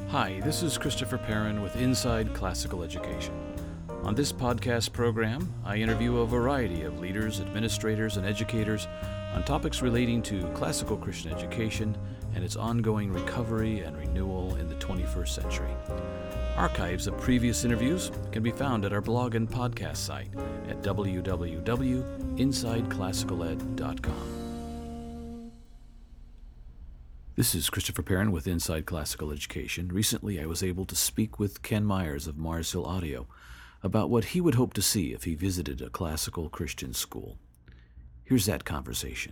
Hi, this is Christopher Perrin with Inside Classical Education. On this podcast program, I interview a variety of leaders, administrators, and educators on topics relating to classical Christian education and its ongoing recovery and renewal in the 21st century. Archives of previous interviews can be found at our blog and podcast site at www.insideclassicaled.com. This is Christopher Perrin with Inside Classical Education. Recently, I was able to speak with Ken Myers of Mars Hill Audio about what he would hope to see if he visited a classical Christian school. Here's that conversation.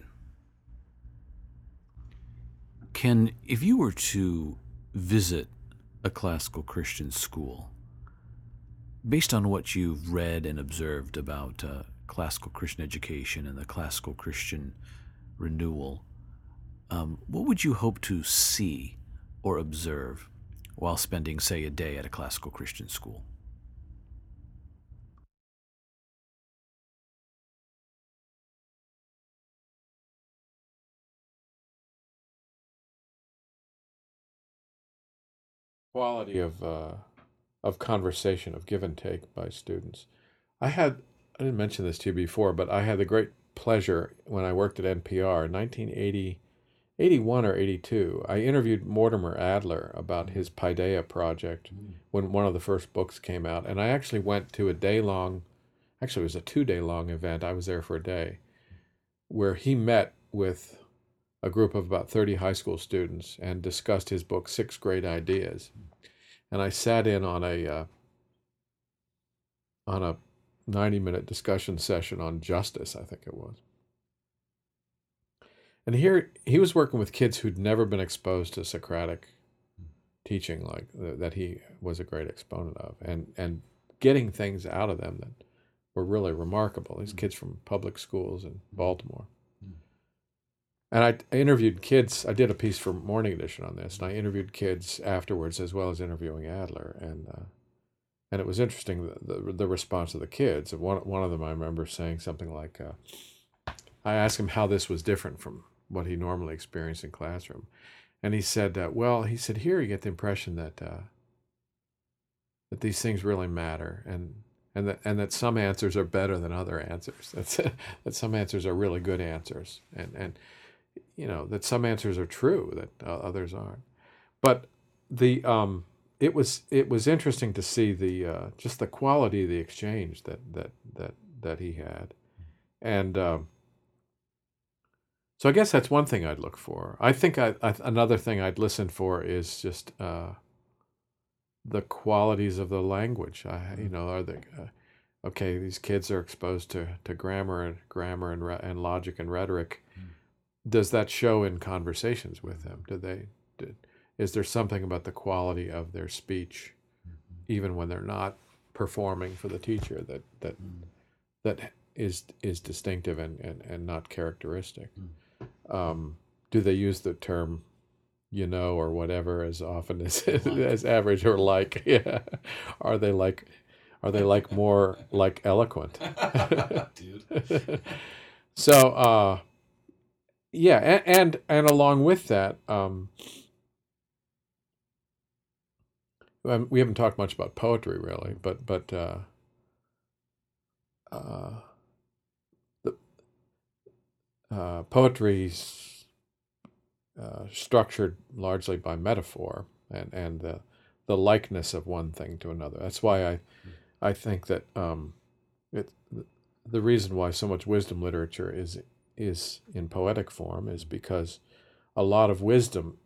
Ken, if you were to visit a classical Christian school, based on what you've read and observed about classical Christian education and the classical Christian renewal, what would you hope to see or observe while spending, say, a day at a classical Christian school? Quality of conversation, of give and take by students. I didn't mention this to you before, but I had the great pleasure when I worked at NPR in 1981 or 82. I interviewed Mortimer Adler about his Paideia project when one of the first books came out. And I actually went to it was a 2-day-long event. I was there for a day, where he met with a group of about 30 high school students and discussed his book, 6 Great Ideas. And I sat in on a 90-minute discussion session on justice, I think it was. And here he was working with kids who'd never been exposed to Socratic teaching like that he was a great exponent of, and getting things out of them that were really remarkable. These kids from public schools in Baltimore. And I interviewed kids. I did a piece for Morning Edition on this, and I interviewed kids afterwards as well as interviewing Adler. And it was interesting, the response of the kids. One of them, I remember saying something like, I asked him how this was different from what he normally experienced in classroom. And he said, here you get the impression that these things really matter, and that some answers are better than other answers. That some answers are really good answers, and that some answers are true that others aren't. But it was interesting to see the just the quality of the exchange that he had, and so I guess that's one thing I'd look for. I think another thing I'd listen for is just the qualities of the language. Are they okay? These kids are exposed to grammar and logic and rhetoric. Does that show in conversations with them? Is there something about the quality of their speech, even when they're not performing for the teacher, that is distinctive and not characteristic? Do they use the term or whatever as often as average or like? Yeah. Are they more like eloquent? Dude. So yeah, and along with that, we haven't talked much about poetry really, but poetry's structured largely by metaphor and the likeness of one thing to another. That's why I think that the reason why so much wisdom literature is in poetic form is because a lot of wisdom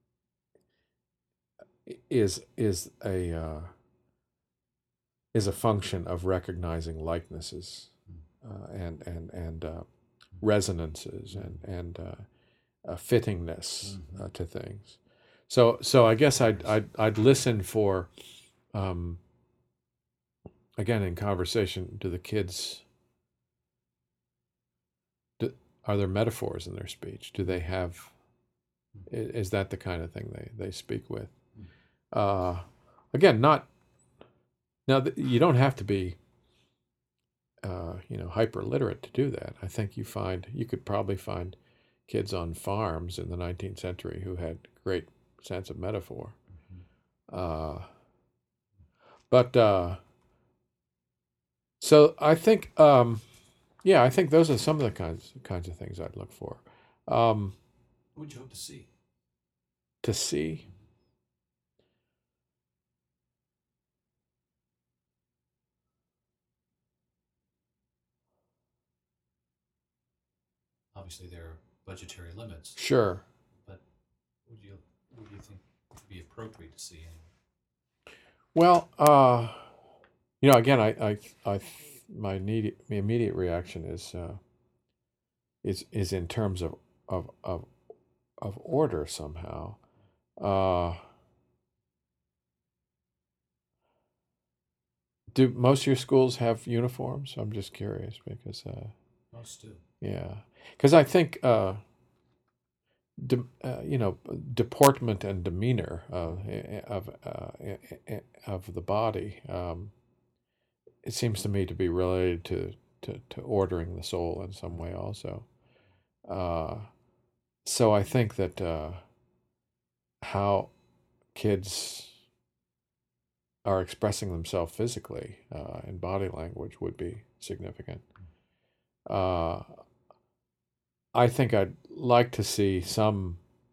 is a function of recognizing likenesses and resonances and fittingness to things. So I guess I'd listen for again in conversation to the kids. Are there metaphors in their speech? Do they have? Is that the kind of thing they speak with? Again, not now. You don't have to be, hyper literate to do that. I think you could probably find kids on farms in the 19th century who had great sense of metaphor. Uh, but so I think, yeah, I think those are some of the kinds of things I'd look for. What would you hope to see? To see. Obviously, there are budgetary limits, Sure. but what do you think would be appropriate to see anyway? Well, again, my immediate reaction is in terms of order somehow. Do most of your schools have uniforms? I'm just curious because Most do. yeah, because I think deportment and demeanor of the body. It seems to me to be related to ordering the soul in some way also. So I think that how kids are expressing themselves physically in body language would be significant. I think I'd like to see some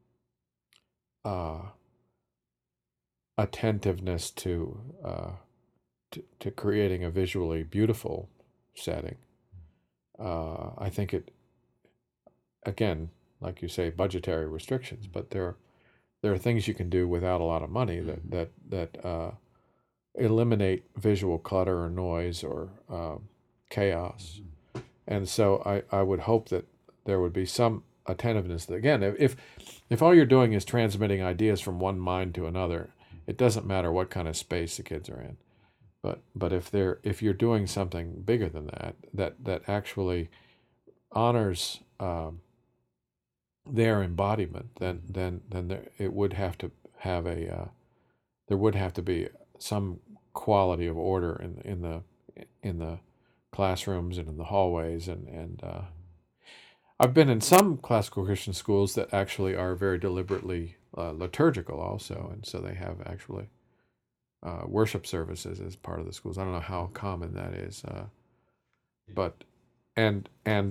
attentiveness to creating a visually beautiful setting. I think it, again, like you say, budgetary restrictions, but there are things you can do without a lot of money that eliminate visual clutter or noise or chaos. And so I would hope that there would be some attentiveness. That, again, if all you're doing is transmitting ideas from one mind to another, it doesn't matter what kind of space the kids are in. But if you're doing something bigger than that actually honors their embodiment, then it would have to have there would have to be some quality of order in the classrooms and in the hallways and I've been in some classical Christian schools that actually are very deliberately liturgical also, and so they have actually worship services as part of the schools. I don't know how common that is, but and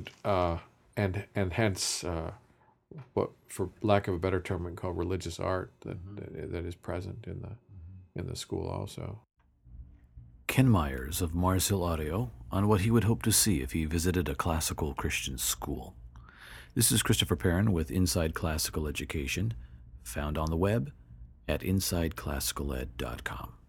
hence what, for lack of a better term, we can call religious art that is present in the school also. Ken Myers of Mars Hill Audio on what he would hope to see if he visited a classical Christian school. This is Christopher Perrin with Inside Classical Education, found on the web at insideclassicaled.com.